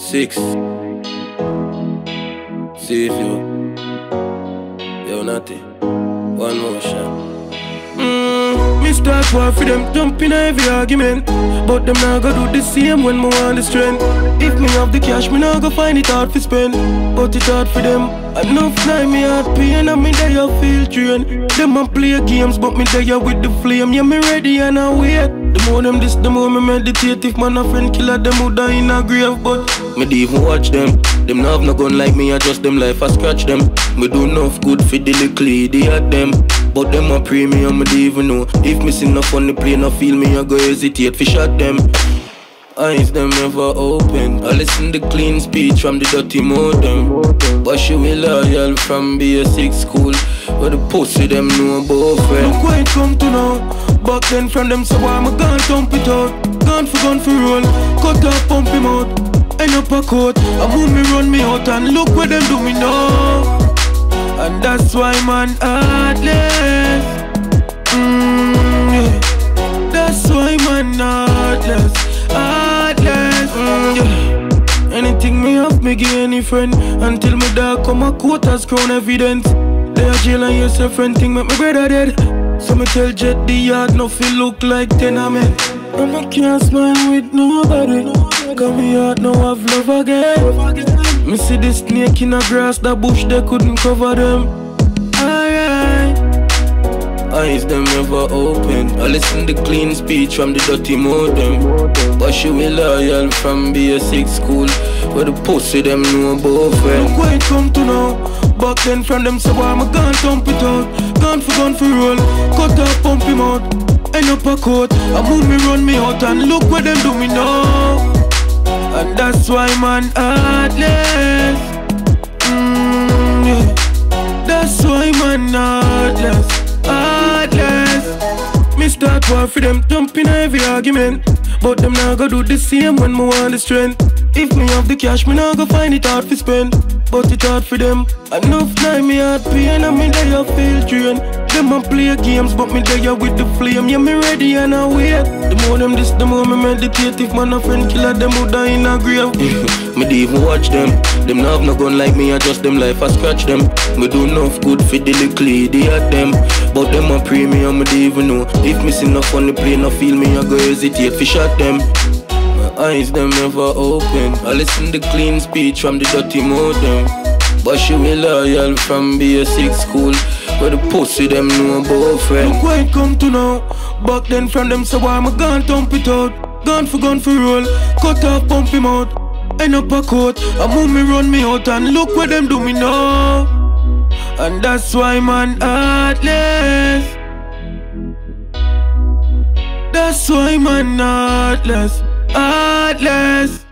6. See if you. Yo, Natty. One more shot. Me start war for them, jump in every argument. But them not go do the same when me want the strength. If me have the cash, me not go find it hard for spend. But it hard for them. Enough time me heart pain and me there feel drain. Them a play games but me there with the flame. Yeah, me ready and I wait. The more them this, the more me meditate. If man a friend killer, them would die in a grave. But me dey even watch them. Them not have no gun like me, I just them life, I scratch them. Me do enough good for the little idiot them. But them a premium, me don't even know. If me see no funny play, no feel me, I go hesitate for shot them. Eyes them never open. I listen to clean speech from the dirty modem. But she will loyal from basic school, where the pussy them know about friend. Look where it come to now. Back then from them so why me gone dump it out. Gun for roll, cut off pump him out. End up a coat, I move me run me out. And look where them do me now. And that's why man heartless. Yeah. That's why man heartless. Heartless. Yeah. Anything me have, me give any friend. Until me dog come a court as crown evidence. They are jail and yes, a friend thing make me brother dead. So me tell Jet the yard no feel look like tenement. And I can't smile with nobody. Cause me heart now have love again. Me see the snake in the grass, the bush they couldn't cover them. Alright. Eyes them never open. I listen to clean speech from the dirty modem. But she will loyal from basic school, where the pussy them know about friend. Look where it come to now. Back then from them so why me gone dump it out. Gun for roll, cut off pump him out. End up a coat, I move me run me out. And look where them do me now. And that's why man heartless. Yeah. That's why man heartless. Heartless. Me start war for them, jump in every argument. But them not go do the same when me want the strength. If me have the cash, me not go find it hard to spend. But it hard for them. Enough time me heart pain and me there feel drain. Them a play games but me there with the flame. Yeah, me ready and I wait. The more them this, the more me meditate. If man a friend killer, them would die in a grave. Me don't even watch them. Them not have no gun like me, I just them life, I scratch them. Me do enough good for the little idiot them. But them a premium, me don't even know. If me see no funny play, no feel me, I go hesitate for shot them. Eyes them never open. I listen to clean speech from the dirty modem. But she will loyal from basic school, where the pussy them know about friend. Look where it come to now. Back then from them so why me gone dump it out. Gun for roll, cut off pump him out. End up a coat, I move me run me out. And look where them do me now. And that's why man heartless. That's why man heartless. Heartless.